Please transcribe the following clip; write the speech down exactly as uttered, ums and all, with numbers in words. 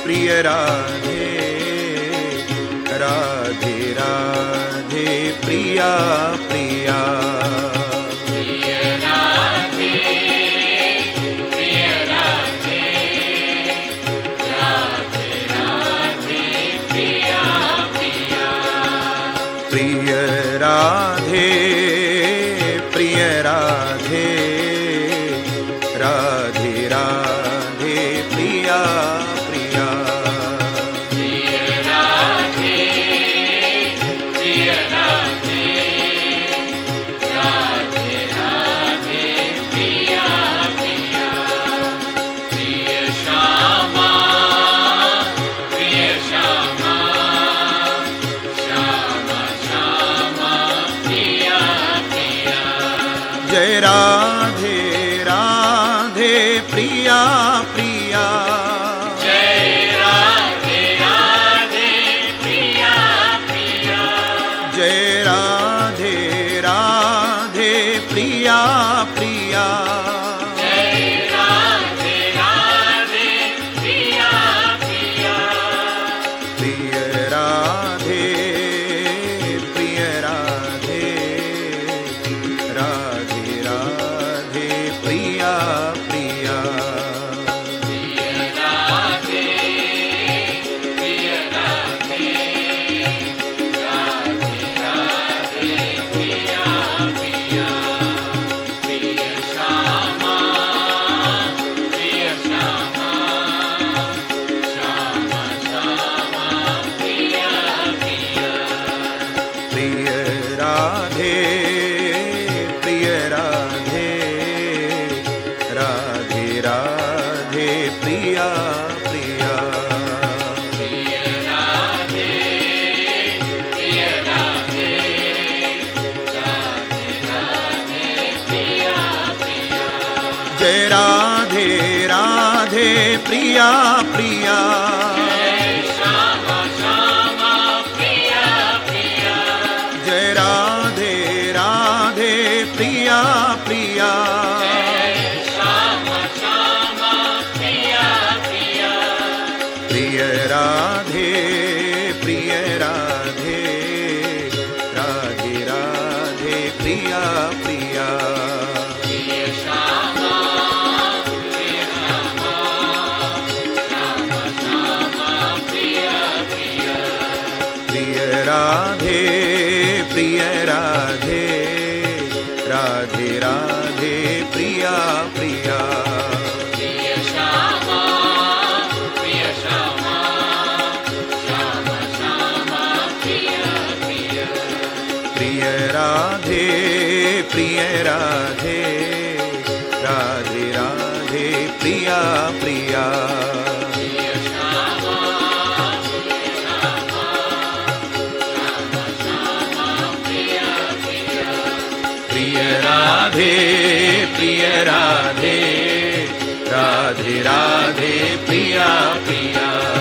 प्रिय राधे, राधे राधे प्रिया प्रिया। प्रिय राधे प्रिय राधे, राधे राधे प्रिया प्रिया। प्रिय राधे प्रिय राधे, राधे राधे प्रिया प्रिया। प्रिय श्यामा प्रिय श्यामा, श्यामा श्यामा प्रिया प्रिया। जय राधे राधे प्रिया प्रिया। जय राधे राधे प्रिया प्रिया। जय राधे राधे प्रिया प्रिया। जय राधे राधे प्रिया प्रिया। प्रिय राधे प्रिय राधे, राधे राधे प्रिया प्रिया। प्रिय राधे प्रिय राधे, राधे राधे प्रिया प्रिया। प्रिय श्यामा प्रिय श्यामा, श्यामा श्यामा प्रिया प्रिया। प्रिय राधे प्रिय राधे, राधे राधे प्रिया प्रिया। प्रिय राधे प्रिय राधे, राधे राधे प्रिया प्रिया। जय राधे राधे प्रिया प्रिया। श्यामा श्यामा प्रिया प्रिया। जय राधे राधे प्रिया प्रिया। श्यामा श्यामा प्रिया प्रिया। प्रिय राधे प्रिय राधे, राधे राधे प्रिया प्रिया। प्रिय श्यामा प्रिय श्यामा, श्यामा श्यामा प्रिया प्रिया। प्रिय राधे प्रिय राधे, राधे राधे प्रिया प्रिया। प्रिय श्यामा प्रिय श्यामा, श्यामा श्यामा प्रिया प्रिया। प्रिय राधे प्रिय राधे, राधे राधे प्रिया प्रिया। प्रिय श्यामा प्रिय श्यामा, श्यामा श्यामा प्रिया प्रिया। प्रिय राधे प्रिय राधे, राधे राधे प्रिया प्रिया।